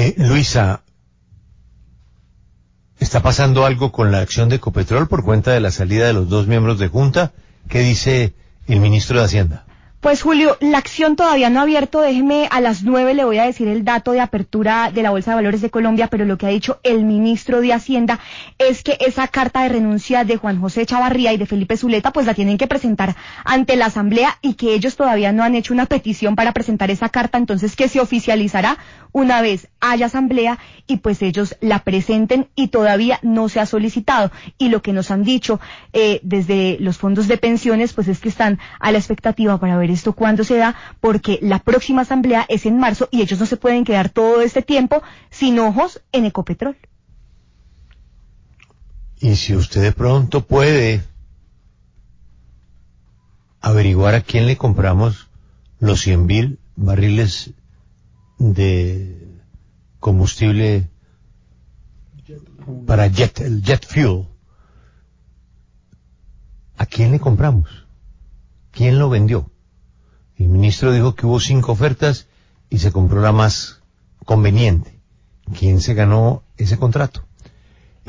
Luisa, ¿está pasando algo con la acción de Ecopetrol por cuenta de la salida de los dos miembros de Junta? ¿Qué dice el ministro de Hacienda? Pues Julio, la acción todavía no ha abierto, déjeme a las 9 le voy a decir el dato de apertura de la Bolsa de Valores de Colombia, pero lo que ha dicho el ministro de Hacienda es que esa carta de renuncia de Juan José Chavarría y de Felipe Zuleta pues la tienen que presentar ante la Asamblea y que ellos todavía no han hecho una petición para presentar esa carta, entonces que se oficializará una vez haya Asamblea y pues ellos la presenten y todavía no se ha solicitado. Y lo que nos han dicho desde los fondos de pensiones pues es que están a la expectativa para ver esto cuándo se da, porque la próxima asamblea es en marzo y ellos no se pueden quedar todo este tiempo sin ojos en Ecopetrol. Y si usted de pronto puede averiguar a quién le compramos los 100.000 barriles de combustible para el jet fuel, ¿a quién le compramos? ¿Quién lo vendió? El ministro dijo que hubo 5 ofertas y se compró la más conveniente. ¿Quién se ganó ese contrato?